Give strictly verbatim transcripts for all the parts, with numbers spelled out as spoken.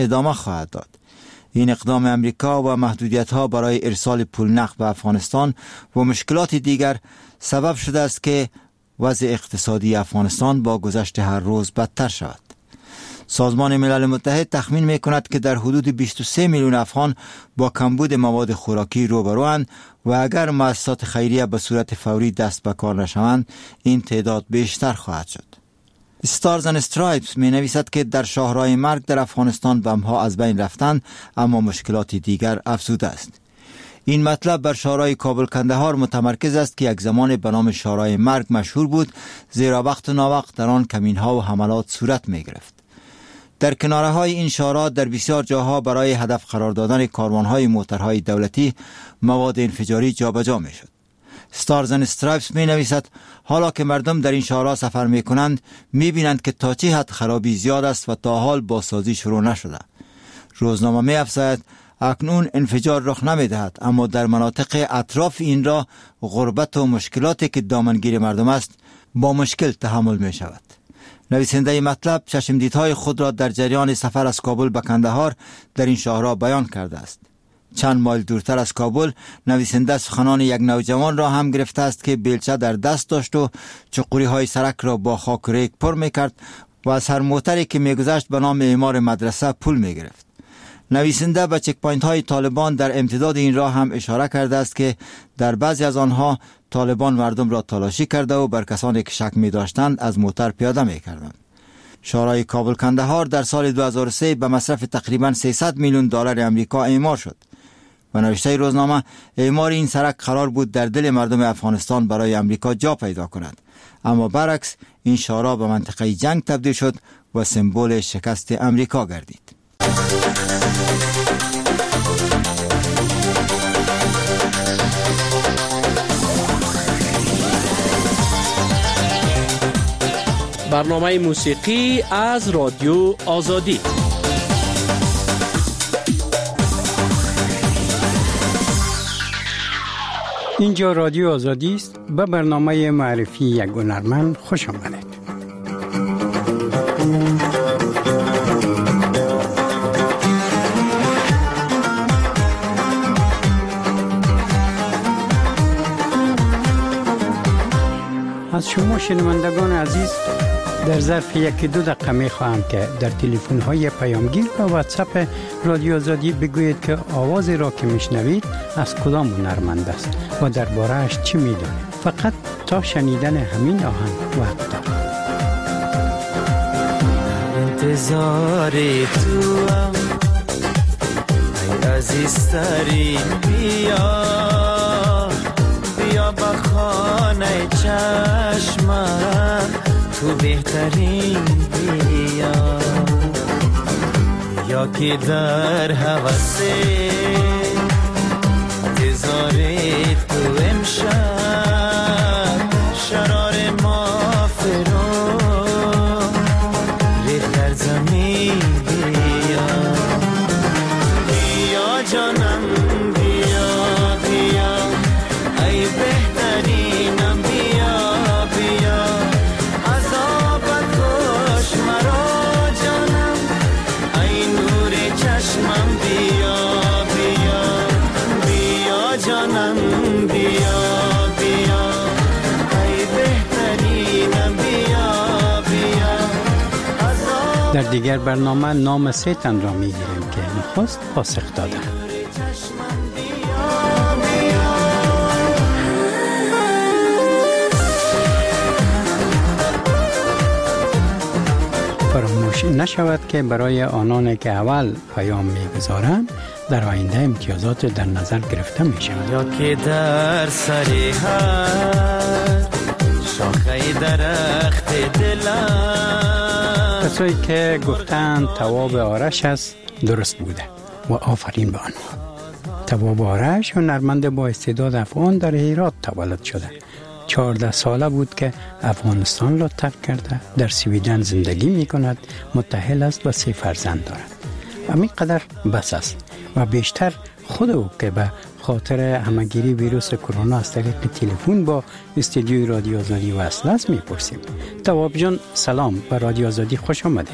ادامه خواهد داد. این اقدام امریکا و محدودیت‌ها برای ارسال پول نقد به افغانستان و مشکلات دیگر سبب شده است که وضع اقتصادی افغانستان با گذشت هر روز بدتر شود. سازمان ملل متحد تخمین می‌کند که در حدود بیست و سه میلیون افغان با کمبود مواد خوراکی روبروند و اگر مؤسسات خیریه به صورت فوری دست به کار نشوند این تعداد بیشتر خواهد شد. استارز اند استرایپس می نویسد که در شاهراه مرگ در افغانستان بم‌ها از بین رفتند اما مشکلات دیگر افزوده است. این مطلب بر شاهراه کابل کندهار متمرکز است که یک زمان به نام شاهراه مرگ مشهور بود، زیرا وقت و ناوقت در آن کمین‌ها و حملات صورت می گرفت. در کناره‌های این شاهراه در بسیار جاها برای هدف قرار دادن کاروان‌های موترهای دولتی مواد انفجاری جابجا می‌شد. استارز اند استرایپس می نویسد حالا که مردم در این شاهراه سفر می کنند می بینند که تا چه حد خرابی زیاد است و تا حال بازسازی شروع نشده. روزنامه می افزاید اکنون انفجار رخ نمی دهد اما در مناطق اطراف این را غربت و مشکلاتی که دامنگیر مردم است با مشکل تحمل می شود. نویسنده مطلب چشمدیدهای خود را در جریان سفر از کابل به کندهار در این شاهراه بیان کرده است. چند مایل دورتر از کابل نویسنده سخنان یک نوجوان را هم گرفته است که بیلچه در دست داشت و چقوری های سرک را با خاک و ریگ پر میکرد و از هر موتری که میگذشت به نام معمار مدرسه پول میگرفت. نویسنده به چک پوینت های طالبان در امتداد این راه هم اشاره کرده است که در بعضی از آنها طالبان مردم را تلاشی کرده و بر کسانی که شک می داشتند از موتر پیاده می کردند. شاهراه کابل کندهار در سال دو هزار و سه به مصرف تقریباً سیصد میلیون دلار امریکا اعمار شد. و نوشته روزنامه اعمار این سرک قرار بود در دل مردم افغانستان برای امریکا جا پیدا کند، اما برعکس این شاهراه به منطقه جنگ تبدیل شد و سمبل شکست امریکا گردید. برنامه موسیقی از رادیو آزادی. اینجا رادیو آزادی است. به برنامه معرفی یک هنرمند خوش آمدید. از شما شنوندگان عزیز در ظرف یکی دو دقیقه می خواهم که در تلفن های پیامگیر و واتساپ رادیو آزادی بگویید که آوازی را که میشنوید از کدام هنرمند است و درباره اش چی میدانید. فقط تا شنیدن همین آهنگ وقت دارید. انتظار تو هم ای عزیزترین بیا بیا با خانه چشمم تو بهترین بیا یا که در حوث انتظار تو امشب شرار ما فرو ریخت در زمین بیا بیا جانم بیا بیا ای بهترینم بیا بیا عذابت کش مرا جانم ای نور چشمم بیا بیا بیا جانم بیا بیا ای بهترینم بیا بیا عذاب. در دیگر برنامه نام سه تن را میگیریم که نخست پاسخ دادن. فراموش نشود که برای آنان که اول پیام میگذارند در آینده امتیازات در نظر گرفته می شود. یا که در سری هر شاخه درخت دلم کسایی که گفتند تواب آرش است درست بوده و آفرین به آنها. تواب آرش هنرمند با استعداد افغان در هرات تولد شده. چهارده ساله بود که افغانستان را ترک کرده، در سویدن زندگی می کند، متأهل است و سه فرزند دارد. همین قدر بس است و بیشتر خود او که به خاطر همگیری ویروس کرونا از طریق تلفن با استودیوی رادیو آزادی وصل است میپرسیم. تواب جان سلام، به رادیو آزادی خوش آمدید.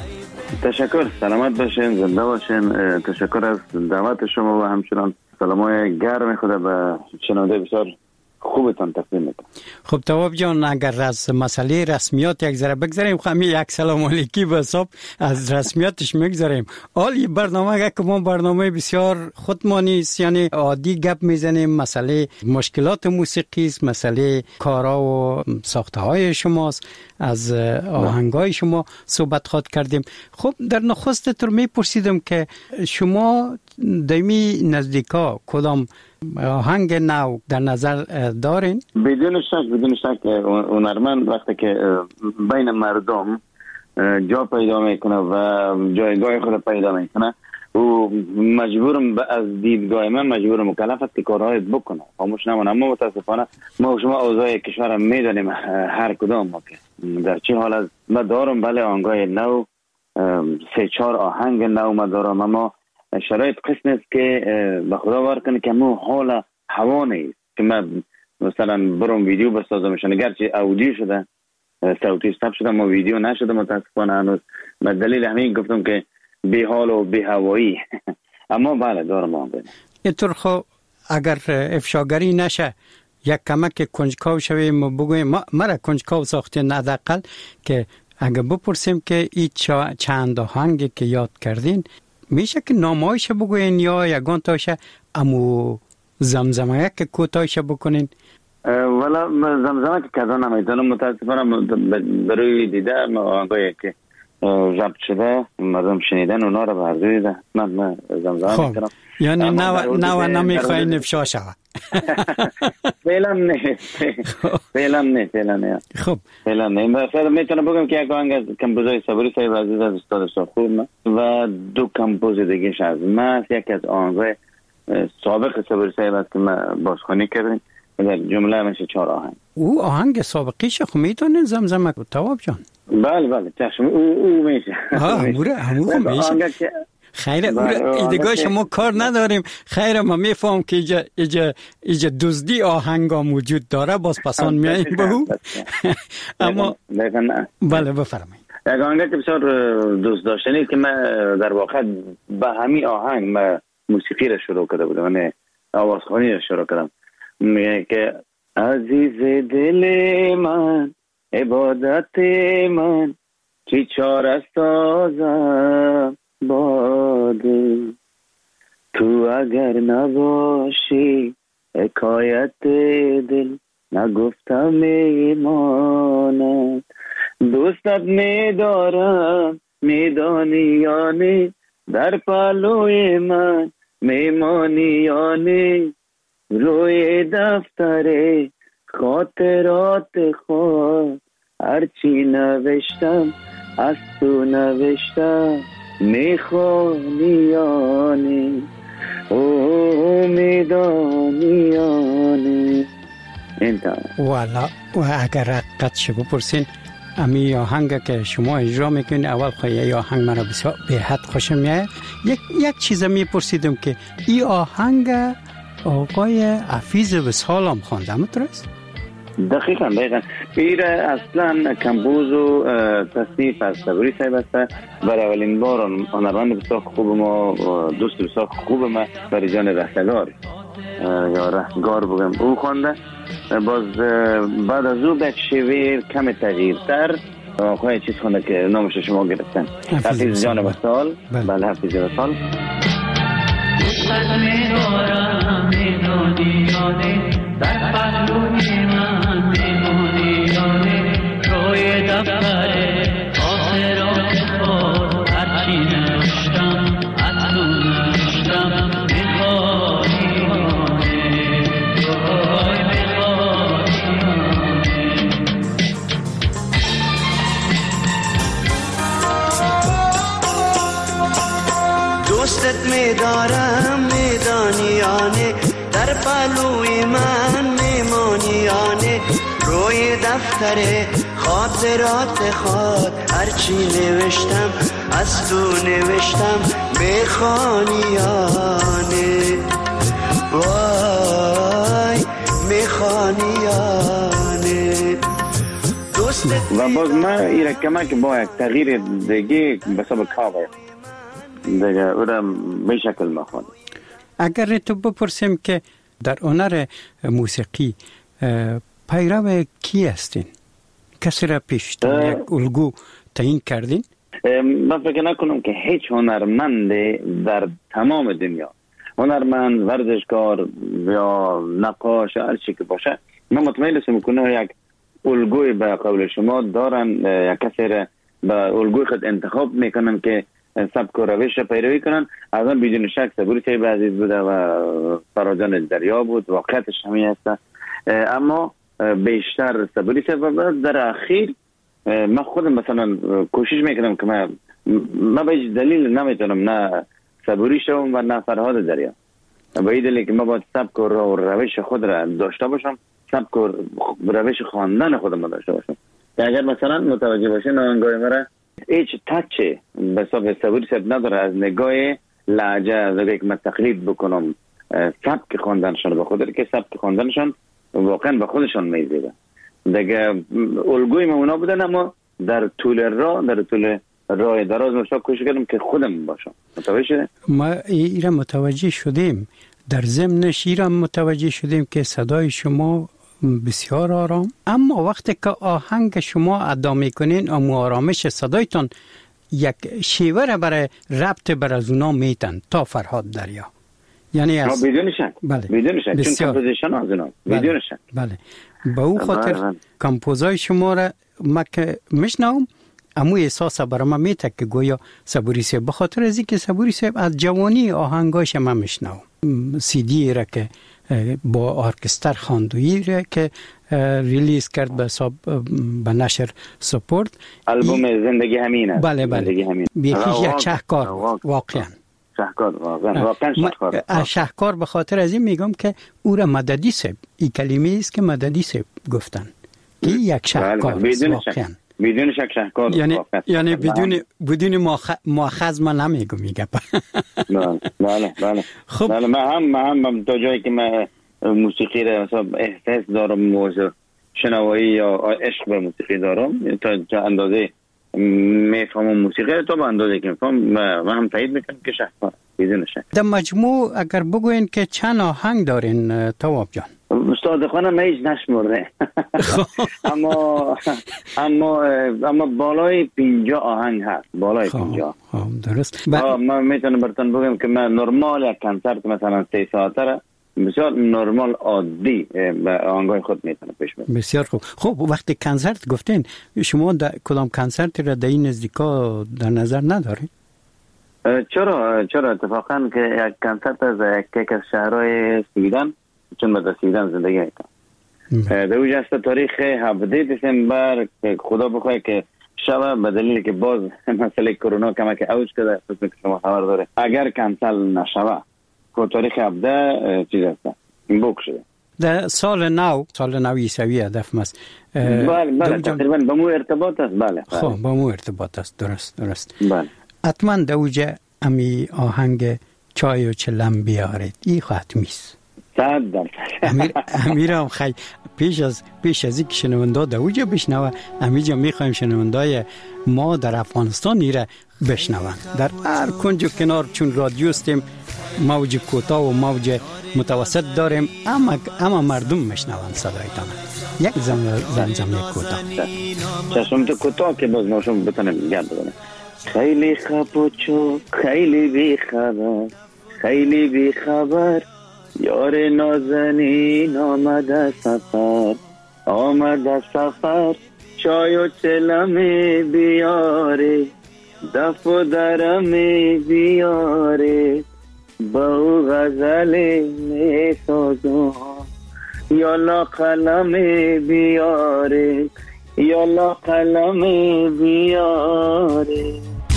تشکر، سلامت باشین، زنده باشین. تشکر از دعوت شما و همچنان سلامای گرم خدا به شنونده بسیار خوبتان تقدیم میکنم. خب تواب جان، اگر از مسئله رسمیات یک ذره بگذاریم، خب همین یک سلام علیکی به حساب از رسمیاتش میگذاریم. حالی برنامه که ما برنامه بسیار خودمانی است، یعنی عادی گپ میزنیم، مسئله مشکلات موسیقی است، مسئله کارا و ساخته های شماست، از آهنگای شما صحبت خواهد کردیم. خب در نخست تر میپرسیدم که شما دمی نزدیکا کدام آهنگ نو در نظر دارین؟ بدون شک بدون شک هنرمند وقتی که بین مردم جا پیدا میکنه و جایگاه خود پیدا میکنه، او مجبورم از دیدگاه من مجبور مکلف است که کارهای بکنه، خاموش نمونه. اما متاسفانه ما و شما اوضاع کشور میدانیم، هر کدام ما که در چه حال است. ما دارم بله آهنگای نو، سه چهار آهنگ نو ما دارم، اما شرایط قسم است که به خدا بار کنه که مو حال هوا نیست که من مثلا برم ویدیو بسازمشان، اگرچه اودیو شده، صوتی ثبت شده، ما ویدیو نشده متاسفانه هنوز. به دلیل همین گفتم که بی حال و بی هوایی. اما بله دارم آهنگ. اینطور خب اگر افشاگری نشه یک کمک کنجکاو شویم بگویم ما مرا کنجکاو ساختین، حداقل که اگر بپرسیم که این چند آهنگی که یاد کردین میشه که نامایش بگوین یا یگان تاشه امو زمزمه که کوتاهش بکنین؟ والا زمزمه که کذا نمیتونم متاسفانه، برای دیده آهنگایی که ضبط شده مردم شنیدن اونا رو برداری دیده. من من زمزمه میکنم. یعنی نو نو نمیخواین افشا شوه؟ فعلا نه فعلا نه فعلا نه خب فعلا نه. مثلا میتونم بگم که یک آهنگ از کمپوزای صبری صاحب عزیز از استاد صاحب و دو کمپوز دیگه از من، یک از آهنگای سابق صبری صاحب است که ما بازخوانی کردیم، در جمله میشه چهار آهنگ. او آهنگ سابقیش خب میتونین زمزمه کو تواب جان؟ بله بله چشم، او او میشه. ها موره همون میشه. خیره او ایدگاه شما کار نداریم. خیره ما میفهم که ایجا ایجا ایجا دزدی آهنگا موجود داره، باز پسان میاییم به او. اما بله بفرمایید. یک آهنگ که بسیار دوست داشتنی که من در واقع به همین آهنگ من موسیقی را شروع کرده بودم، من آوازخوانی را شروع کردم. میگه که عزیز دل من، عبادت من، چی چاره سازم باده، تو اگر نباشی حکایت دل نگفتم میماند، دوستت میدارم میدانی یا نه، در پلوی من میمانی یا نه، روی دفتر خاطرات خود هرچی نوشتم از تو نوشتم، میخوانی یا نه، او میدانی یا نه. والا و اگر قد شو بپرسین امی آهنگ که شما اجرا میکنین، اول خواهی آهنگ مرا بسیار به حد خوشم میاد. یک یک چیز میپرسیدم که این آهنگ آقای حفیظ وصال هم خوانده است؟ دقیقاً دقیقاً پیر اصلا کمپوز و تصنیف از صبری صاحب است. برای اولین بار هنرمند بسیار خوب ما، دوست بسیار خوب ما، برای جان رستگار یا رستگار بگم او خوانده. باز بعد از او به شیوه کم تغییرتر آقای چیز خوانده که نامش شما گرفتن، حفیظ جان وصال. بله حفیظ وصال. در پهلوی من میمونی یانه، روی دفتر خاطرات خود هرچی نوشتم از تو نوشتم، میخوانی یانه، روی میخوانی یانه. دوستت میدارم میدانی یانه، در پلوی من میمانیانه، روی دفتر خاطرات خود هرچی نوشتم از تو نوشتم، میخوانیانه، وای میخوانیانه. دوست و باز ما این کمک با یک تغییر دیگه به سبب کار دیگه اونم به شکل ما خواهد. اگر تو بپرسیم که در هنر موسیقی پیرو کی هستین؟ کسی را پیشتر یک الگو تعیین کردین؟ من فکر نکنم که هیچ هنرمند در تمام دنیا، هنرمند، ورزشکار یا نقاش هر چی که باشه، من مطمئن هستم که یک الگوی به قول شما دارن، یک کسی را به الگوی خود انتخاب میکنن که سبک و روش پیروی کنن. از آن بدون شک صبوری صاحب عزیز بوده و فراجان دریا بود، واقعیتش همین هست. اما بیشتر صبوری صاحب. در اخیر من خودم مثلا کوشش میکنم که من من به هیچ دلیل نمیتونم نه صبوری شوم و نه فرهاد دریا. به این دلیل که من باید سبک و روش خود را داشته باشم، سبک و روش خواندن خودم را داشته باشم. اگر مثلا متوجه باشین آهنگای مرا هیچ تچه به حساب صبوری صاحب نداره از نگاه لهجه، از نگاه که من تقلید بکنم سبک خواندنشان به خود که سبک خواندنشان واقعا به خودشان میزیده دیگه. الگوی ما اونا بودن، اما در طول راه در طول راه دراز مشتاق کوشش کردم که خودم باشم. متوجه شده؟ ما ایران متوجه شدیم، در ضمنش ایران متوجه شدیم که صدای شما بسیار آرام، اما وقتی که آهنگ شما ادا میکنین اما آرامش صدایتان یک شیوه را برای ربط بر از اونا میتن تا فرهاد دریا. یعنی از بدون شک بله. بدون شک بسیار. چون کمپوزیشن از اونا بدون شک. بله. به او خاطر کمپوزای شما را ما که میشنوم امو احساس برام میته که گویا صبوری صاحب، به خاطر از اینکه صبوری صاحب از جوانی آهنگاش ما میشنوم. سی دی را که با ارکستر خواندویی را که ریلیز کرد به حساب به نشر سپورت، البوم زندگی همینه. بله بله زندگی همین. یکیش یک شهکار واقعا شهکار واقعا واقعا شهکار. شهکار به خاطر از این میگم که او را مددی صاحب، این کلمه است که مددی صاحب گفتن که یک شهکار بدون شک بدون شک شهکار. یعنی یعنی بدون بدون مؤاخذ من نمیگم میگم. بله بله بله. خب بله من هم من هم تا جایی که من موسیقی را مثلا احساس دارم، موضوع شنوایی یا عشق به موسیقی دارم، تا چه اندازه میفهمم موسیقی را، تا به اندازه که میفهم من هم تایید میکنم که شهکار بدون شک. در مجموع اگر بگوین که چند آهنگ دارین تواب جان؟ صادقانه من هیچ نشمرده اما اما اما بالای پنجاه آهنگ هست، بالای پنجاه. خب درست. من میتونم براتون بگم که من نرمال یک کنسرت مثلا سه ساعته را بسیار نرمال عادی به آهنگای خود میتونم پیش برم. بسیار خوب. خب وقتی کنسرت گفتین شما در کدام کنسرتی را در این نزدیکا در نظر ندارید؟ چرا چرا اتفاقا که یک کنسرت از یک از شهرهای سویدن، چون من در سویدن زندگی میکنم، در اوج است تاریخ هفده دسامبر که خدا بخواه که شب به دلیل که باز مسئله کرونا کمک اوج کرده، خصوصا که شما خبر داره اگر کنسل نشوه که تاریخ هفده چیز است این بوک شده در سال نو، سال نو عیسوی هدف ماست. بله بله تقریبا با مو ارتباط است. بله خب با مو ارتباط است. درست درست. بله حتما دوجه امی آهنگ چای و چلم بیارید، این حتمیست. صد درصد. امیر امیرم خی پیش از پیش از اینکه شنونده دوجه بشنوه، امیجا میخوایم شنونده ما در افغانستان ایره بشنون در هر کنج و کنار، چون رادیو استیم، موج کوتاه و موج متوسط داریم، اما اما مردم میشنون صدایتان. یک زن زمزمه کوتاه چشم تو کوتاه که باز ناشون بتونم گرد بزنم. خیلی خپوچو خیلی بی خبر، خیلی بی خبر، یار نازنین آمده سفر، آمده سفر، چای و چلمی بیاره، دف و درمی بیاره، با او غزل می سازم، یالا قلمی بیاره، یالا قلمی بیاره.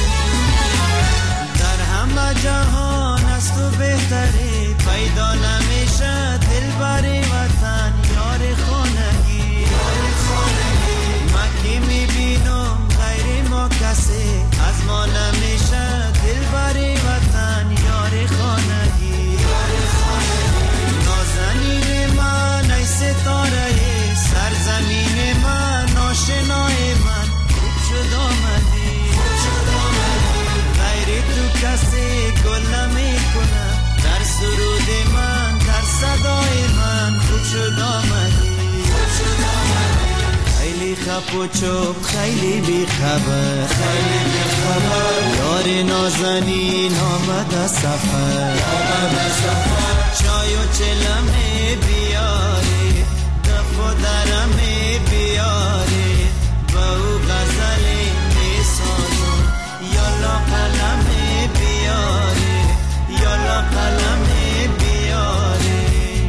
در همه جهان از تو بهتری پیدا نمیشه، دلبر وطن یار خانگی، من کی میبینم غیر ما کسی از ما نمیشه، دلبر وطن یار خانگی، نازنین من ای ستاره سرزمین من، آشنای گپ و چوب خیلی بی خبر خیلی بی خبر یار نازنین آمد از سفر آمد از سفر چای و چلمه بیاری دف و درمه بیاری با او غزلی می سازم یالا قلمه بیاری یالا قلمه بیاری.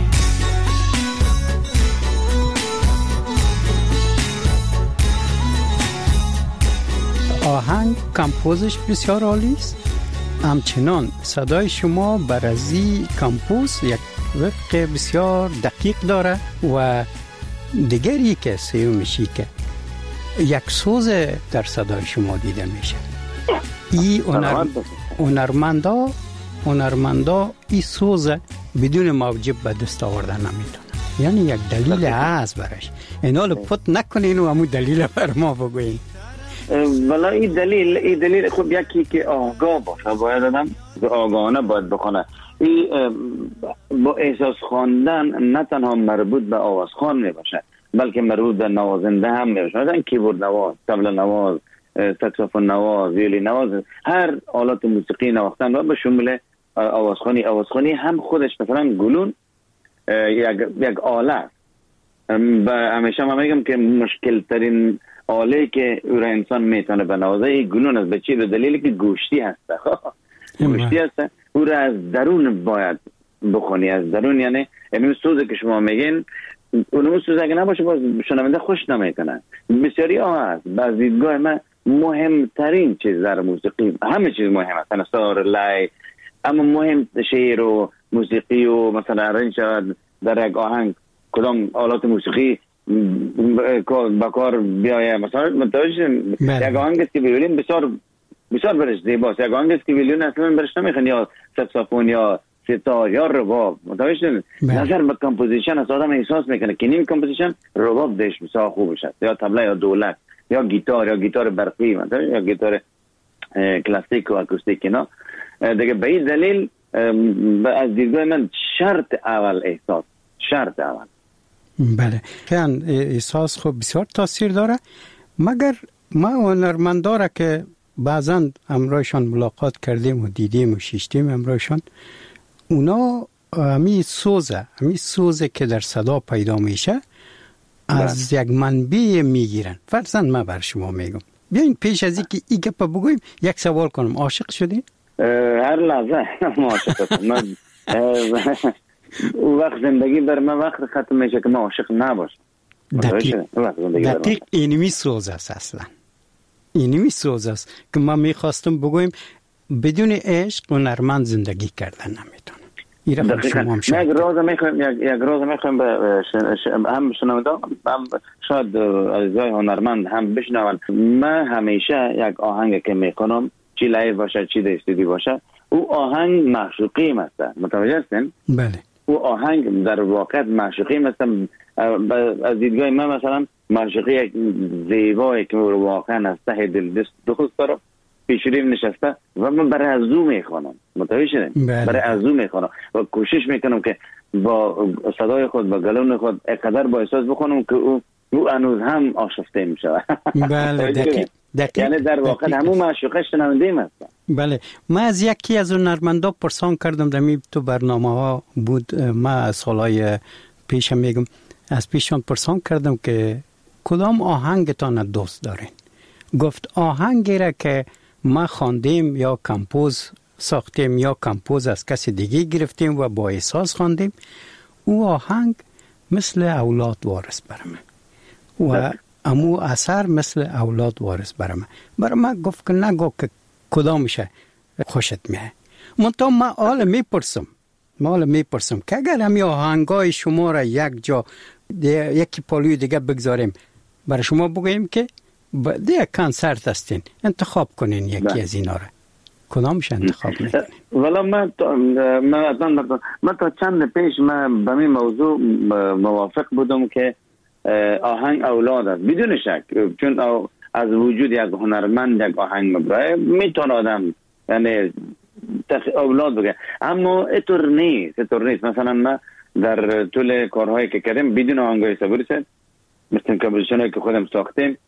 آهنگ کمپوزش بسیار عالی است. همچنان صدای شما برازی کمپوز یک وفق بسیار دقیق داره و دیگری که سیومشی که یک سوز در صدای شما دیده میشه. ای اونر... اونرمندا اونرمندا ای سوز بدون موجب به دست آوردن نمیتونه، یعنی یک دلیل هست برش. اینا رو پت نکنین و همون دلیل بر ما بگوین. والا این دلیل این دلیل خب یکی که آگاه باشه، باید آدم آگاهانه باید بخونه. این با احساس خواندن نه تنها مربوط به آواز خوان میباشه بلکه مربوط به نوازنده هم میباشه. مثلا کیبورد نواز، طبل نواز، ساکسوفون نواز، ویولین نواز، هر آلات موسیقی نواختن و به شمول آوازخوانی. آوازخوانی هم خودش مثلا گلون یک یک آله است و همیشه من میگم که مشکل ترین آله که او را انسان میتونه بنوازه این گلون است. به چی؟ به دلیلی که گوشتی هسته گوشتی هسته او را از درون باید بخونی، از درون. یعنی این سوزه که شما میگین اونمو سوزه اگه نباشه باز شنونده خوش نمیکنه. بسیاری ها هست. بعض دیدگاه من مهمترین چیز در موسیقی، همه چیز مهم است، تناسار لای، اما مهم شعر و موسیقی و مثلا رنج در یک آهنگ کدام آلات موسیقی با کار بیایه. مثلا متوجه یک آهنگ است که ویولین بسیار بسیار برش زیباست، یک آهنگ است که ویولین اصلا برش نمیخوان، یا ساکسوفون یا ستار یا رباب. متوجه نظر به کمپوزیشن از آدم احساس میکنه که نیم کمپوزیشن رباب دش بسیار خوب شد، یا طبله یا دولت یا گیتار یا گیتار برقی مثلا یا گیتار کلاسیک و اکوستیک. نه دیگه به این دلیل از دیدگاه من شرط اول احساس، شرط اول. بله خیلی احساس خوب بسیار تاثیر داره. مگر ما هنرمنداره که بعضا همراهشان ملاقات کردیم و دیدیم و شیشتیم همراهشان، اونا همی سوزه همی سوزه که در صدا پیدا میشه از یک منبع میگیرن. فرضاً من بر شما میگم، بیاین پیش از اینکه این گپ بگویم یک سوال کنم. عاشق شدین؟ هر لحظه ما عاشق هستم. او وقت زندگی بر من وقت ختم میشه که من عاشق نباشم. دقیق, دقیق اینمی سوز است. اصلا اینمی سوز است که ما میخواستم بگویم بدون عشق هنرمند زندگی کردن نمیتونه. دقیقاً. من یک راز میخوایم یک یک راز میخوایم به هم شنونده هم شاید عزیزای هنرمند هم بشنون. من همیشه یک آهنگ که میکنم چی لایو باشه چی دستیدی باشه او آهنگ معشوقی است. متوجه هستین؟ بله. او آهنگ در واقع معشوقی است. از دیدگاه من مثلا معشوقی یک زیبایی که واقعا از ته دل دوست داره پیشریم نشسته و من برای از او میخوانم. متوجه شدین؟ برای از او میخوانم و کوشش میکنم که با صدای خود با گلون خود اقدر با احساس بخونم که او او هنوز هم آشفته میشه. بله دقیق. دقیق. یعنی در واقع همون معشوقه شنونده است. بله. من از یکی از هنرمندا پرسان کردم در می تو برنامه ها بود، ما سالهای پیشم میگم از پیشان پرسان کردم که کدام آهنگتان دوست دارین؟ گفت آهنگی را که ما خواندیم یا کمپوز ساختیم یا کمپوز از کسی دیگه گرفتیم و با احساس خواندیم، او آهنگ مثل اولاد وارث برامه و امو اثر مثل اولاد وارث برامه. برای من گفت که نگو که کدامشه خوشت میه. منطقه ما حالا میپرسم ما حالا میپرسم که اگر همی آهنگای شما را یک جا یکی پالوی دیگه بگذاریم برای شما بگوییم که دیگه کنسرت هستین انتخاب کنین یکی ده. از اینا را کدامش انتخاب میکنین؟ والا من تا من من تا چند پیش من به این موضوع موافق بودم که آهنگ اولاد است بدون شک، چون از وجود یک هنرمند یک آهنگ مبرای میتونه آدم یعنی اولاد بگه، اما اینطور نیست اینطور نیست. مثلا من در طول کارهایی که کردیم بدون آهنگای صبوری مثل کمپوزیشنایی که خودم ساختیم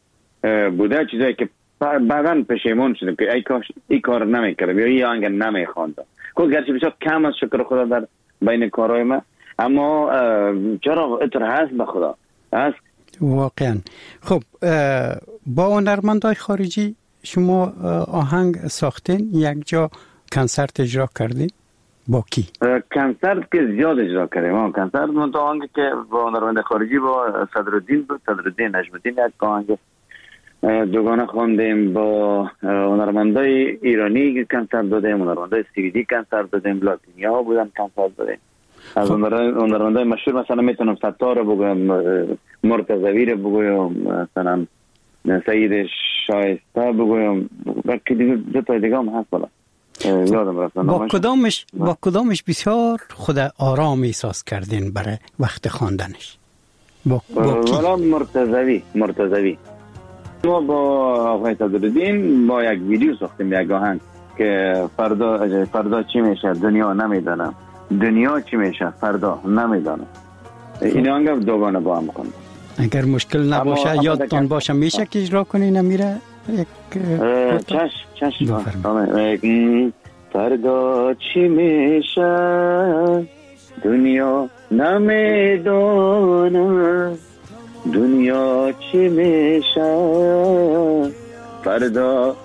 بوده، چیزایی که بعداً پشیمون شدم که ای کاش این کار نمیکردم یا این آهنگ نمیخواندم. خود گرچه بسیار کم از شکر خدا در بین کارهای من، اما چرا اطر هست به خدا هست واقعا. خب با هنرمندای خارجی شما آهنگ ساختین، یک جا کنسرت اجرا کردین؟ با کی؟ کنسرت که زیاد اجرا کردیم. کنسرت من تو آهنگ که با هنرمند خارجی با صدرالدین بود، صدرالدین نجم‌الدین، یک آهنگ دوگانه خواندیم. با هنرمندای ایرانی کنسرت دادیم، هنرمندای سوئدی کنسرت دادیم، لاتینیا بودن کنسرت دادیم. از هنرمندای مشهور مثلا میتونم ستار رو بگویم، مرتضوی رو بگویم، مثلا سعید شایسته بگویم، که دیگه دو تا دیگه هم هست. بالا یادم رفت. با کدامش با کدامش بسیار خود آرام احساس کردین برای وقت خواندنش؟ با والا مرتضوی مرتضوی ما با آقای صدرالدین با یک ویدیو ساختیم، یک آهنگ که فردا فردا چی میشه دنیا نمیدانم، دنیا چی میشه فردا نمیدانم. این آهنگ دوگانه با هم خواندیم. اگر مشکل نباشه یادتان باشه میشه که اجرا کنین امیره؟ چش چش فردا چی میشه دنیا نمیدانم، دنیا چی میشه فردا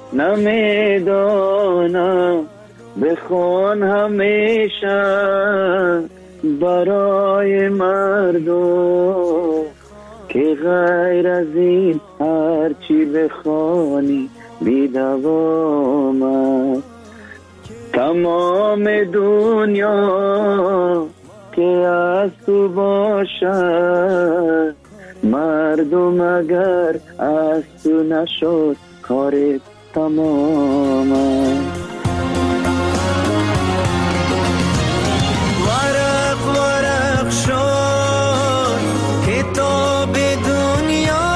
نمیدانم، بخوان همیشه برای مردم که غیر از این هر چی بخوانی بی دوام است. تمام دنیا که از تو باشد، مردم اگر از تو نشد کار تمام است. ورق ورق شد کتاب دنیا،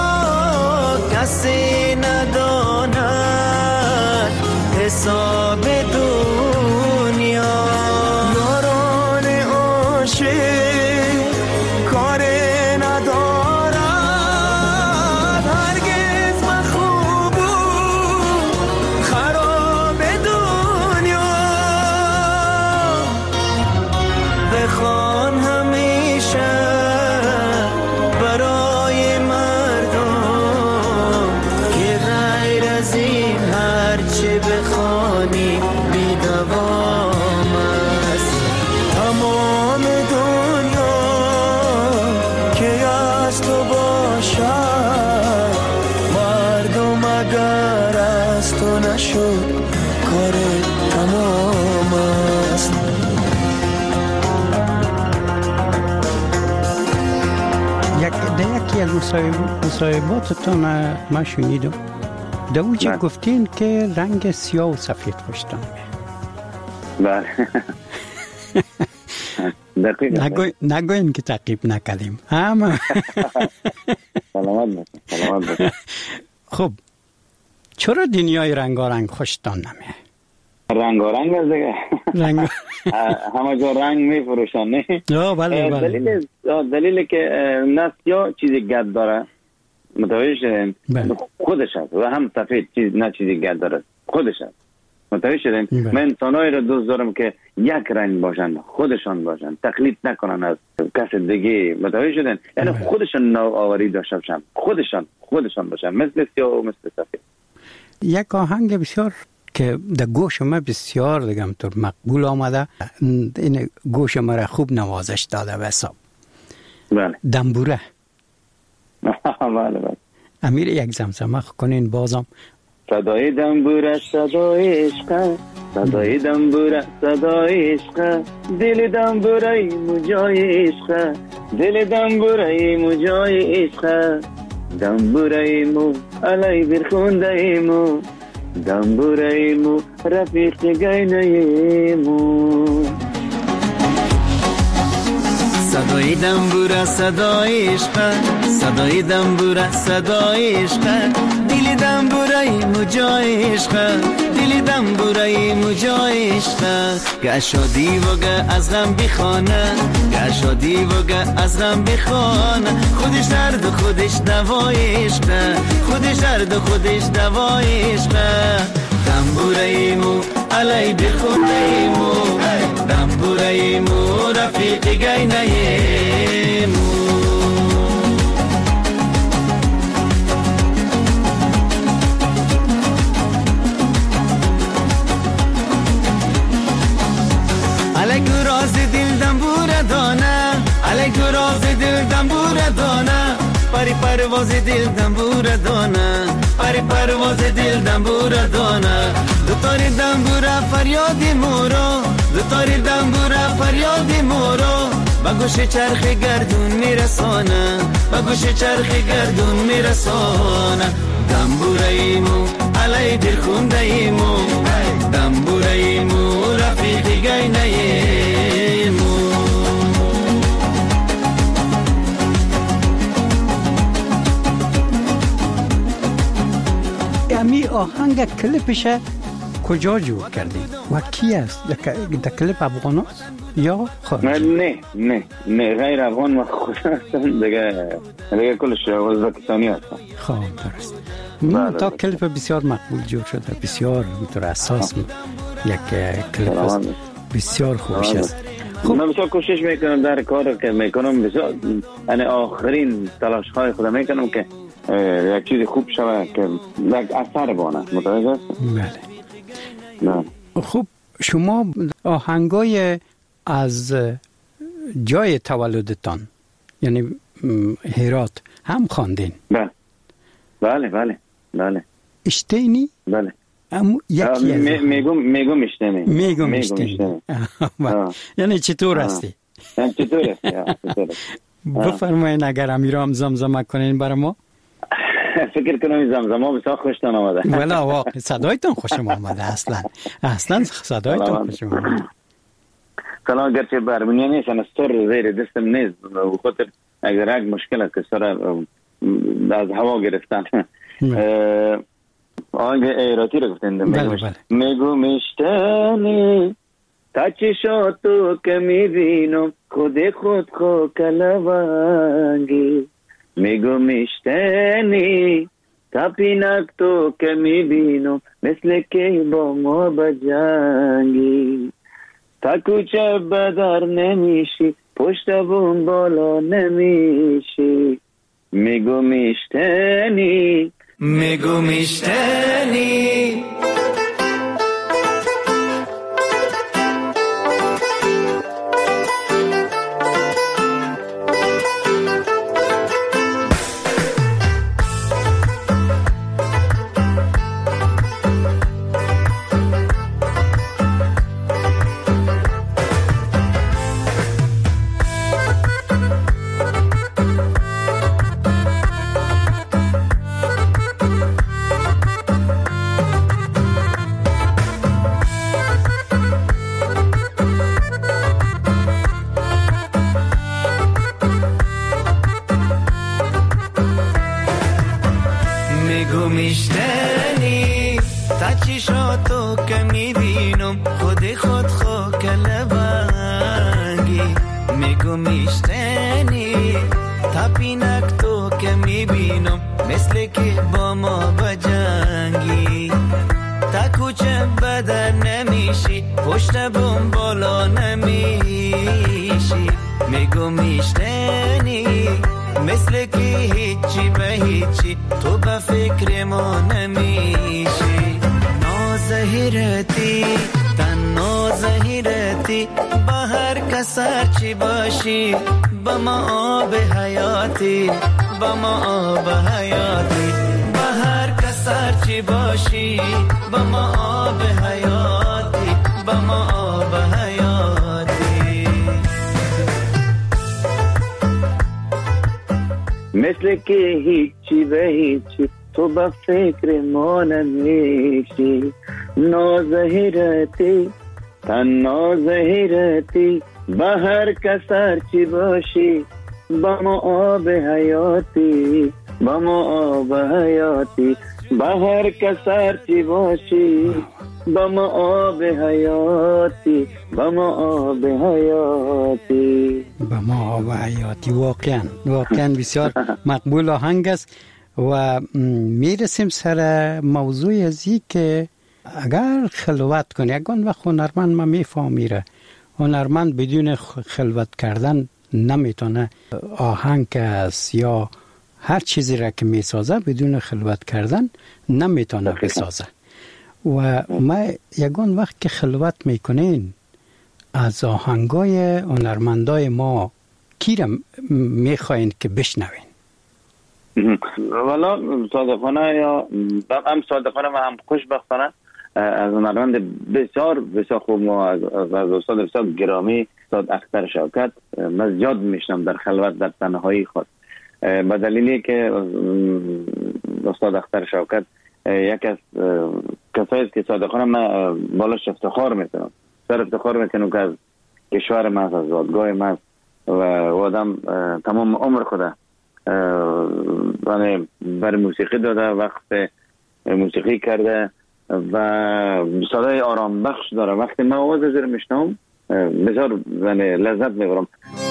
کسی نداند حساب دنیا. یاران عاشق کار ندارد، هرگز مخوب و خراب دنیا. بخوان همیشه برای مردم که غیر از این هرچه بخوانی بی دوام است. تمام دنیا که از تو باشد، مردم اگر از تو نشد کار تمام است. یک یکی از مصاحباتتون ما شنیدم، در اوجه گفتین که رنگ سیاه و سفید خوشتان بله. نگوین نگوین که تعقیب نکردیم اما سلامت باشید، سلامت باشید. خب چرا دنیای رنگارنگ خوشتان نمیه؟ رنگارنگ است دیگه، رنگ همه جا رنگ میفروشن نه؟ بله بله. دلیل دلیل که نه سیاه چیزی گرد داره، متوجه شدین؟ خودش هست، و هم سفید چیز نه چیزی گرد داره، خودش هست. متوجه شدین؟ من انسانایی رو دوست دارم که یک رنگ باشن، خودشان باشن، تقلید نکنن از کس دیگه. متوجه شدین؟ یعنی خودشان نوآوری داشته باشن، خودشان خودشان باشن، مثل سیاه و مثل سفید. یک آهنگ بسیار که در گوش ما بسیار دیگم طور مقبول آمده، این گوش ما را خوب نوازش داده به حساب. بله. دنبوره. بله بله. امیر یک زمزمه کنین بازم. صدای دنبوره صدای عشق، صدای دنبوره صدای عشق، دل دنبوره مجای عشق، دل دنبوره مجای عشق، دنبوره مو علی برخونده مو، دنبوره مو رفیق گینه مو. صدای دنبوره صدای عشق، صدای دنبوره صدای عشق، دل دنبوره مجای عشق، دلی دنبورای مجای عشقه گه شادی و گه از غم بخانه گه شادی و گه از غم بخانه خودش درد و خودش دوای عشقه خودش درد و خودش دوای عشقه دنبورای مو علی بخونه مو دنبورای مو رفیق گینه مو علیکو راز دل دنبور دانه علیکو راز دل دنبور دانه پری پرواز دل دنبور دانه پری پرواز دل دنبور دانه دو تاری دنبور فریاد مورو دو تاری دنبور فریاد مورو با گوش چرخ گردون میرسانه با گوش چرخ گردون میرسانه دنبورایمو علی دل خوندایمو دنبورایمو رفیق گینایمو امی آهنگ کلیپش کجا جور کردی و کی است؟ در کلیپ افغان است یا خارج؟ نه نه نه غیر افغان و خود هستم دیگه دیگه کلش ازبکستانی هستم. خب درست. من تا کلیپ بسیار مقبول جور شده بسیار بطور اساس یک کلیپ است بسیار خوبش است. خب من بسیار کوشش میکنم در کار که میکنم بسیار یعنی آخرین تلاش های خودم میکنم که یک چیز خوب شود که یک اثر بانه متوجه است؟ بله. خب شما آهنگای از جای تولدتان یعنی هرات هم خواندین؟ بله بله بله بله اشتینی؟ بله ام یکی از میگم میگم اشتینی میگم اشتینی یعنی چطور هستی؟ چطور هستی؟ بفرمایین اگر امیرام زمزمه کنین برای ما. فکر کنم زمزمه بسیار خوشتان آمده. ولی واقعا صدایتان خوشم آمده اصلا اصلا صدایتان خوشم آمده. سلام گرچه برمونیه نیست انا ستور زیر دستم نیست و خاطر اگر یک مشکل است که سر از هوا گرفتن آنگ ایراتی رو گفتن میگو میشتنی تا چی شد تو که میبینم خود خود خو کلوانگی میگو میشتنی تا پینک تو که میبینم مثل که با ما بجنگی تا کوچه بدر نمیشی پشت بون بالا نمیشی میگو میشتنی میگو میشتنی مثل که هیچی به هیچی تو با فکر ما نمیشی نازهیرتی تن نازهیرتی با هر کس هرچی باشی با ما آب حیاتی با ما آب حیاتی بهر کسر چی باشی با ما آب حیاتی با ما آب حیاتی با ما آب حیاتی. واقعا واقعا بسیار مقبول آهنگ است. و میرسیم سر موضوع ازی که اگر خلوت کنی، اگه وقت هنرمند ما میفهمیره هنرمند بدون خلوت کردن نمیتونه آهنگ است یا هر چیزی را که میسازه بدون خلوت کردن نمیتونه بسازه. و ما یگان وقت که خلوت میکنین از آهنگای هنرمندای ما کی را میخواین که بشنوین؟ والا صادقانه یا هم صادقانه و هم خوشبختانه از هنرمند بسیار بسیار خوب ما از, از استاد بسیار گرامی استاد اختر شوکت من زیاد میشنم در خلوت در تنهایی خود، به دلیلی که استاد اختر شوکت یک از کسایی که صادقانه من بالاش افتخار میکنم، سر افتخار میکنم که از کشور من از زادگاه من و آدم تمام عمر خود برای موسیقی داده، وقت موسیقی کرده و صدای آرام بخش داره. وقتی من آواز از رو میشنم بسیار لذت میبرم.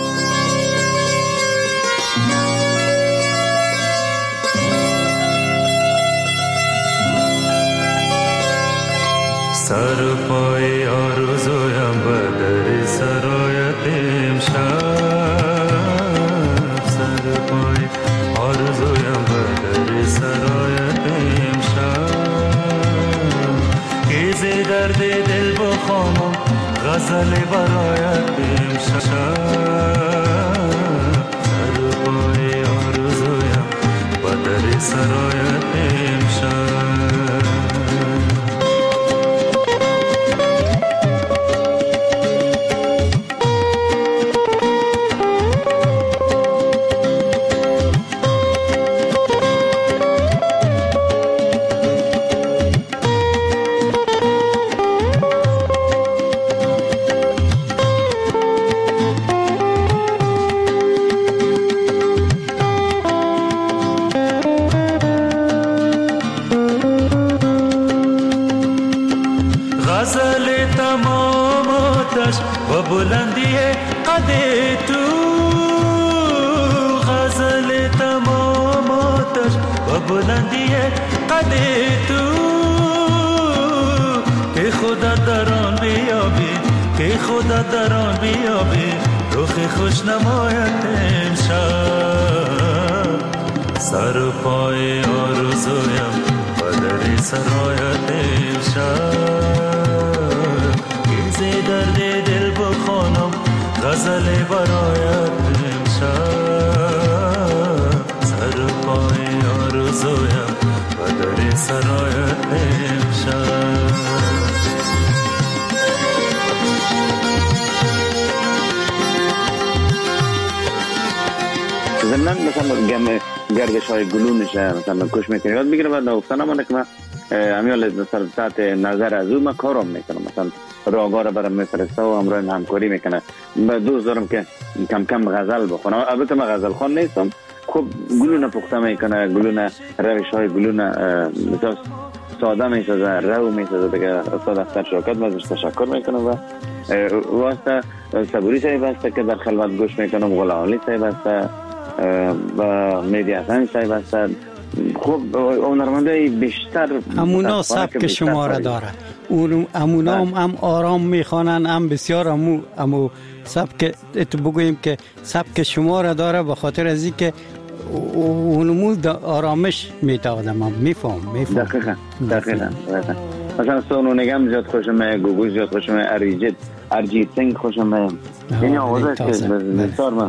سر پای آرزویم بدر سرایت امشب، سر پای آرزویم بدر سرایت امشب، کیزی درد دل بخوانم غزل برایت امشب، سر پای آرزویم بدر سرایت امشب. بلندی قد تو غزل تمام آتش و بلندی قد تو که خدا در آن بیابی، که خدا در آن بیابی رخ خوش نمایت امشب، سر پای آرزویم و در سرایت امشب، کیزی درد دل بخوانم غزل برایت امشب، سر پای آرزویم و در سرایت امشب. زمنان مثلا گم گردش های گلونشه مثلا کش میکنه یاد بگیره بعد نگفتن همانه که من امیال مثلا تحت نظر از او من کارم میکنم، مثلا راگاه را برام میفرسته و همراه همکاری میکنه. من دوست دارم که کم کم غزل بخونم، البته من غزل خوان نیستم، خب گلونه پخته میکنه، گلونه روش های گلونه مثلا ساده میسازه، رو میسازه دیگه. استاد اختر شوکت من ازش تشکر میکنم و واسه صبوری صاحب هسته که در خلوت گوش میکنم، غلامی صاحب هسته و مهدی حسن صاحب هسته. خب هنرمندای بیشتر همونا سبک شما را داره، اون همونا هم, هم آرام میخوانن، هم بسیار همو همو سبک ات بگوییم که سبک شما را داره، به خاطر از اینکه اونمو آرامش میده آدم هم میفهم میفهم دقیقا دقیقا مثلا سونو نگم زیاد خوشم، گوگوش زیاد خوشم، اریجیت ارجیت سنگ خوشم. این آوازه که بسیار من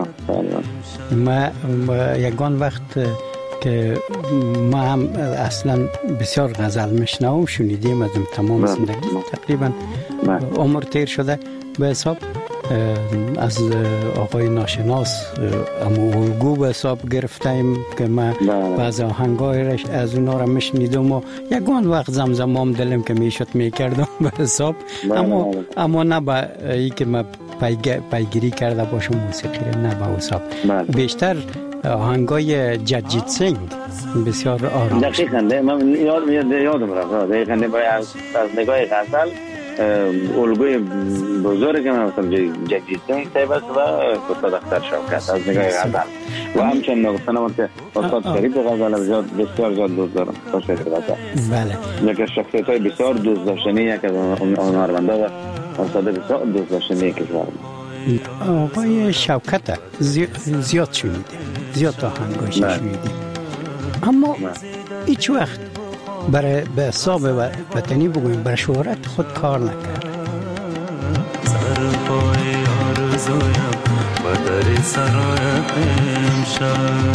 ما یگان وقت که ما هم اصلا بسیار غزل میشنوم، شنیدیم از تمام زندگی تقریبا عمر تیر شده به حساب از آقای ناشناس امو الگو به حساب گرفتیم که ما بعض آهنگایش از اونا را میشنیدم و یگان وقت زمزمام دلم که میشد میکردم به حساب، اما اما نه با ای که ما پیگیری کرده باشم موسیقی را، نه به حساب بیشتر آهنگای جگجیت سینگ بسیار آرام. دقیقاً من یاد یادم رفت. دقیقاً از از نگاه غزل الگوی بزرگ من مثلا جگجیت سینگ طیب است و استاد اختر شوکت از نگاه غزل و همچنین نگفتنم که استاد شریف غزل زیاد بسیار زیاد دوست دارم. استاد شریف غزل بله یک از شخصیت‌های بسیار دوست داشتنی، یک از هنرمندا و استاد بسیار دوست داشتنی کشور. آقای شوکت زیاد, زیاد شنیده، زیاد آهنگاش شنیده، اما هیچ وقت برای به حساب وطنی بگویم برای شهرت خود کار نکرد. سر پای آرزویم و در سرای امشب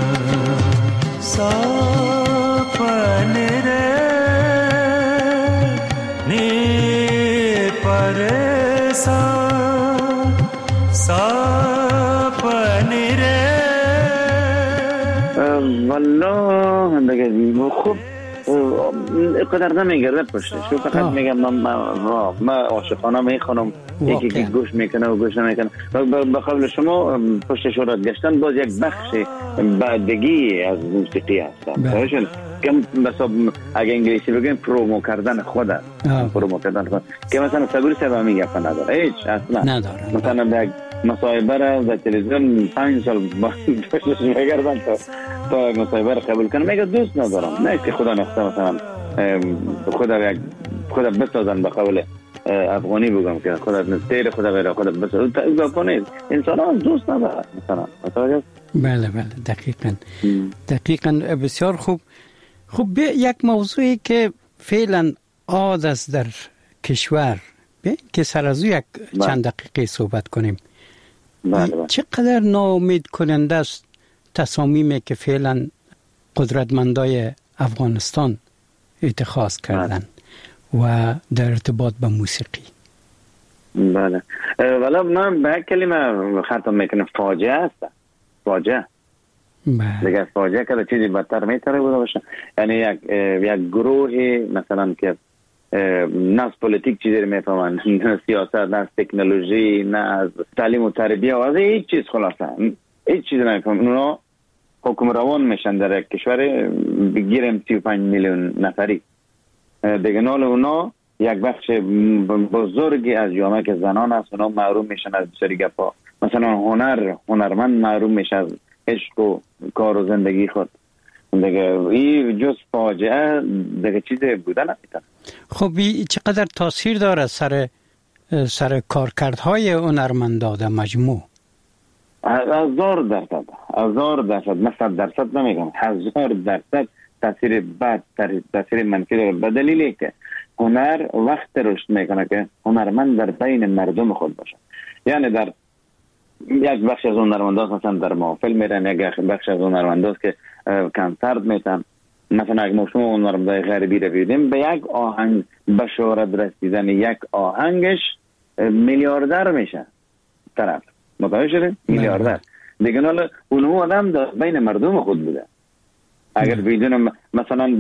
سپنه نی پرسان والله دیگه خوب قدر نمیگرده پشتش. شو فقط میگم من ما عاشقانه میخونم، یکی که گوش میکنه و گوش نمیکنه. به قول شما پشت شهرت گشتن باز یک بخش بعدگی از موسیقی هستن. کم مثلا اگه انگلیسی بگیم پرومو کردن خود است. پرومو کردن خود که مثلا صبر سبا میگه نداره هیچ اصلا نداره. مثلا یک مصاحبه را در تلویزیون پنج سال پشتش میگردن تا تا مصاحبه را قبول کنه میگه دوست ندارم. نه که خدا نخواسته مثلا خدا یک خدا بسازن به قول افغانی بگم که خدا نستیر خدا غیر خدا بسازن تا کنه انسان ها دوست نداره مثلا متوجه. بله بله دقیقاً دقیقاً بسیار خوب. خب یک موضوعی که فعلا عاد است در کشور که سر از یک بله. چند دقیقه صحبت کنیم. بله بله. چقدر ناامید کننده است تصامیمی که فعلا قدرتمندای افغانستان اتخاذ کردن بله. و در ارتباط با موسیقی. بله ولی من به کلمه ختم میکنم فاجعه است. فاجعه دیگه فاجعه که چیزی بدتر میتونه بوده باشه. یعنی یک یک گروه مثلا که نه از پلیتیک چیزی میفهمن، نه سیاست، نه از تکنولوژی، نه از تعلیم و تربیه و از هیچ چیز خلاصه هیچ چیز نمیفهمن. اونا حکم روان میشن در یک کشور بگیریم سی و پنج میلیون نفری. دیگه نال اونا یک بخش بزرگی از جامعه که زنان است اونا محروم میشن از بسیاری گپا. مثلا هنر هنرمند محروم میشه از عشق و کار و زندگی خود. دیگه این جز فاجعه دیگه چیزی بوده نمیتونه. خب چقدر تاثیر داره سر سر کارکردهای هنرمندا در مجموع؟ هزار درصد هزار درصد من صد درصد نمیگم هزار درصد تاثیر بد تاثیر منفی داره. به دلیلی که هنر وقت رشد میکنه که هنرمند در بین مردم خود باشه. یعنی در یک بخش از هنرمندان مثلا در محفل میرن، یک بخش از هنرمندان که کنسرت میتن. مثلا اگه ما شما هنرمندای غربی رو ببینیم به یک آهنگ به شهرت رسیدن یک آهنگش میلیاردر میشه طرف. متوجه شدین؟ میلیاردر. دیگه حالا اون آدم در بین مردم خود بوده. اگر بدون مثلا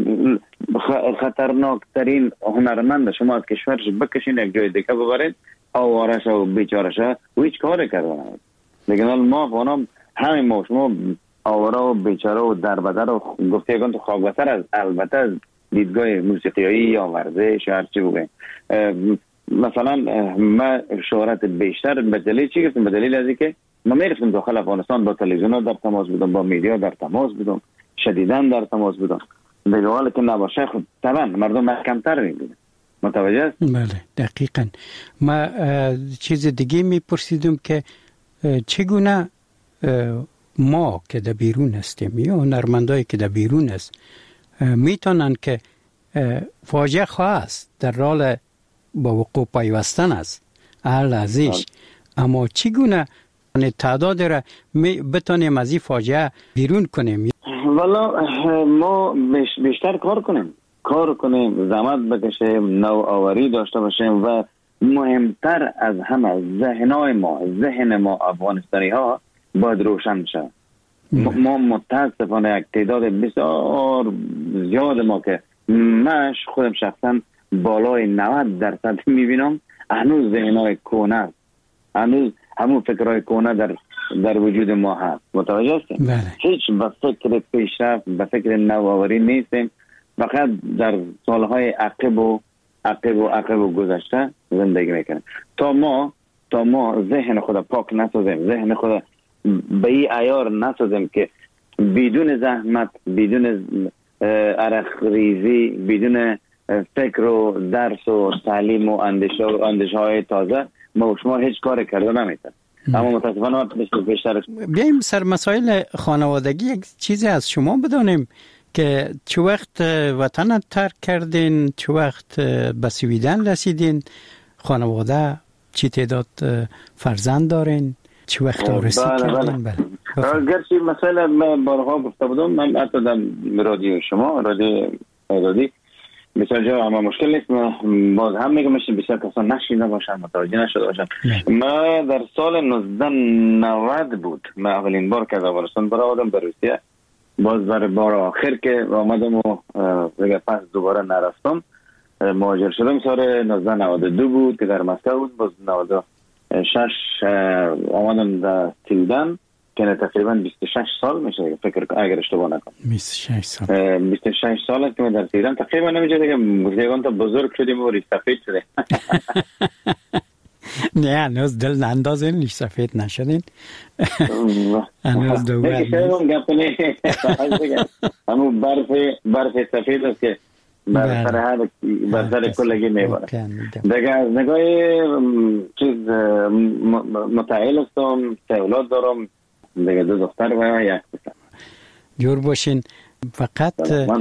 خطرناک ترین هنرمند شما از کشورش بکشین یک جای دیگه ببرید آوارش و بیچارش و هیچ کاری کردن. دیگه ما فانم همین ما شما آواره و بیچاره و دربدر و گفته یکان تو خاکبتر از البته از دیدگاه موسیقیایی یا ورزش یا هرچی بگویم. مثلا ما شهرت بیشتر به دلیل چی گفتم؟ به دلیل از اینکه ما میرفتم داخل افغانستان با تلویزیون در تماس بودم، با میدیا در تماس بودم، شدیداً در تماس بودم. دیگه حالا که نباشه خب طبعا مردم کمتر میبینن. متوجه است؟ بله دقیقاً. ما چیز دیگه میپرسیدم که چگونه ما که در بیرون هستیم یا هنرمندایی که در بیرون است میتونن که فاجعه خواست در راه با وقوع پیوستن است هر لحظهش، اما چگونه تعداد را بتونیم از این فاجعه بیرون کنیم؟ والا ما بیشتر کار کنیم کار کنیم زحمت بکشیم، نوآوری داشته باشیم و مهمتر از همه ذهنای ما ذهن ما افغانستانی ها باید روشن شد. ما متاسفانه یک تعداد بسیار زیاد ما که من خودم شخصا بالای نود درصد میبینم هنوز ذهنای کهنه است، هنوز همون فکرهای کهنه در در وجود ما هست. متوجه هستیم؟ بله. هیچ به فکر پیشرفت، به فکر نوآوری نیستیم. فقط در سالهای عقب و عقب و عقب و گذشته زندگی میکنیم. تا ما تا ما ذهن خود پاک نسازیم، ذهن خود به این عیار نسازیم که بدون زحمت، بدون عرق ریزی، بدون فکر و درس و تعلیم و اندیشه و اندیشه های تازه ما و شما هیچ کار کرده نمیتونیم. اما متاسفانه بیشتر بیایم سر مسائل خانوادگی یک چیزی از شما بدانیم که چه وقت وطن ترک کردین، چه وقت به سویدن رسیدین، خانواده چی تعداد فرزند دارین، چه وقت آرزو کردین؟ بله. گرچه مسئله من بارها گفته بودم، من حتی در رادیو شما رادیو رادیو بسیار جا اما مشکل نیست، باز هم میگم میشه بسیار کسان نشینده باشن، متوجه نشده باشن. ما در سال نوزده نود بود من اولین بار که از افغانستان برآمدم به روسیه، باز برای بار آخر که آمدم و دیگه پس دوباره نرفتم، مهاجر شدم سال نوزده نود و دو بود که در مسکو بود. باز نود و شش آمدم در سویدن که تقریبا بیست و شش سال میشه فکر کنم اگر اشتباه نکنم. بیست و شش سال. بیست و شش سال که من در سویدن تقریبا نمیشه دیگه گفتگان تا بزرگ شدیم و ریش سفید شده. نه هنوز دل نندازین ریش سفید نشدین. هنوز دوباره همون برف برف سفید است که بر سر هر بر سر کلگی میباره. دیگه از نگاه چیز متعهل هستم، سه اولاد دارم، دیگه دو دختر و یک پسر. جور باشین. فقط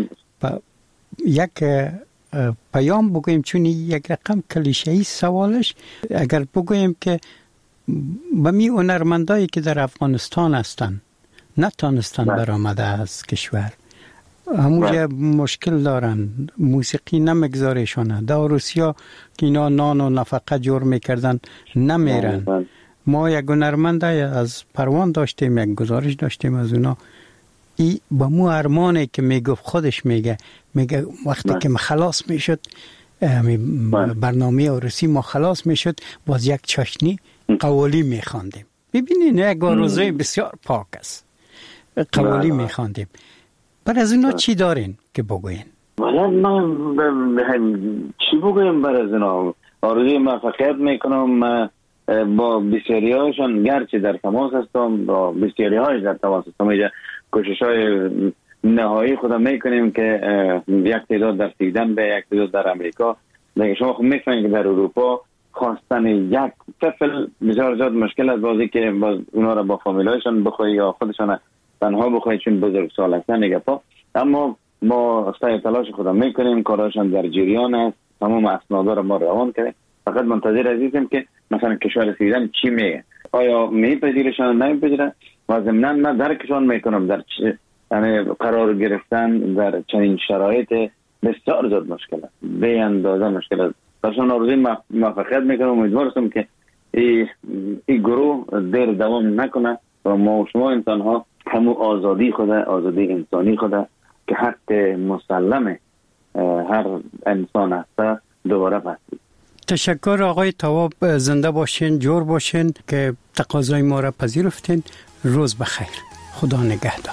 یک پیام بگویم، چون یک رقم کلیشه‌ای سوالش، اگر بگویم که به می هنرمندایی که در افغانستان هستن نتانستن برآمده از کشور، همونجا مشکل دارن، موسیقی نمیگذارشونه، در روسیا که اینا نان و نفقه جور میکردن نمیرن. ما یک هنرمند از پروان داشتیم، یک گزارش داشتیم از اونا، ای با مو ارمانه که میگفت، خودش میگه میگه وقتی که ما خلاص میشد برنامه عروسی ما خلاص میشد، باز یک چاشنی قوالی میخواندیم. ببینین یک آرزوی بسیار پاک است، قوالی میخواندیم. بر از اینا چی دارین که بگوین؟ والا من چی بگویم بر از اینا؟ آرزوی موفقیت میکنم با بسیاری هاشون، گرچه در تماس هستم با بسیاری هاش در تماس هستم. اینجا کوشش های نهایی خدا میکنیم که یک تعداد در سویدن به یک تعداد در امریکا. دیگه شما خود میفهمید که در اروپا خواستن یک طفل بسیار زیاد مشکل است، بازی که باز اونا را با فامیلایشون بخواه یا خودشان تنها بخواه چون بزرگ سال هستن دیگه پا. اما ما سعی تلاش خدا میکنیم، کاراشان در جریان است، تمام اسنادا را ما روان کردیم. فقط منتظر عزیزیم که مثلا کشور سویدن چی میگه، آیا میپذیرشان نمیپذیره و ضمناً من درکشان میکنم در یعنی قرار گرفتن در چنین شرایط بسیار زیاد مشکل است، به اندازه مشکل است. درشان آرزوی موفقیت میکنم، امیدوارم که این ای گروه دیر دوام نکنه و ما و شما انسان ها همون آزادی خود، آزادی انسانی خود که حق مسلم هر انسان است دوباره پسید. تشکر آقای تواب، زنده باشین، جور باشین که تقاضای ما را پذیرفتین. روز بخیر، خدا نگهدار.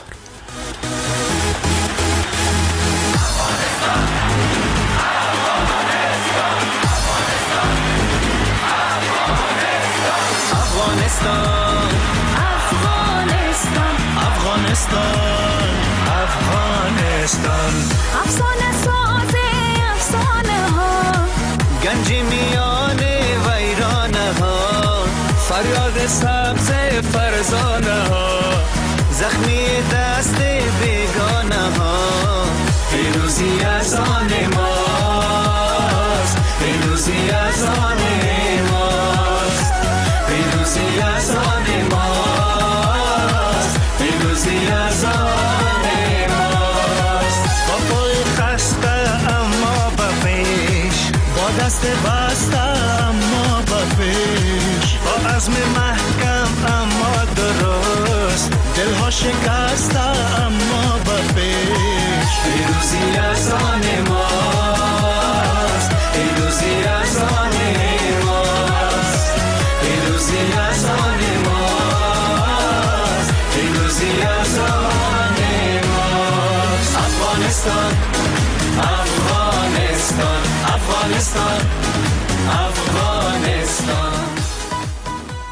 افغانستان افغانستان افغانستان افغانستان افسانه ساز افسانه ها، گنج میان ویرانه ها، فریاد سبز فرزانه ها، زخمی دست بیگانه ها. پیروزی از آن ماست، پیروزی از آن ماست، پیروزی از آن ماست، پیروزی از آن ماست. با پای خسته اما با پیش، با دست بسته اما با پیش، با عزم محکم اما درست، دلها شکسته اما با پیش. پیروزی از آن ماست، پیروزی از آن ماست، پیروزی از آن ماست، افغانستان افغانستان افغانستان افغانستان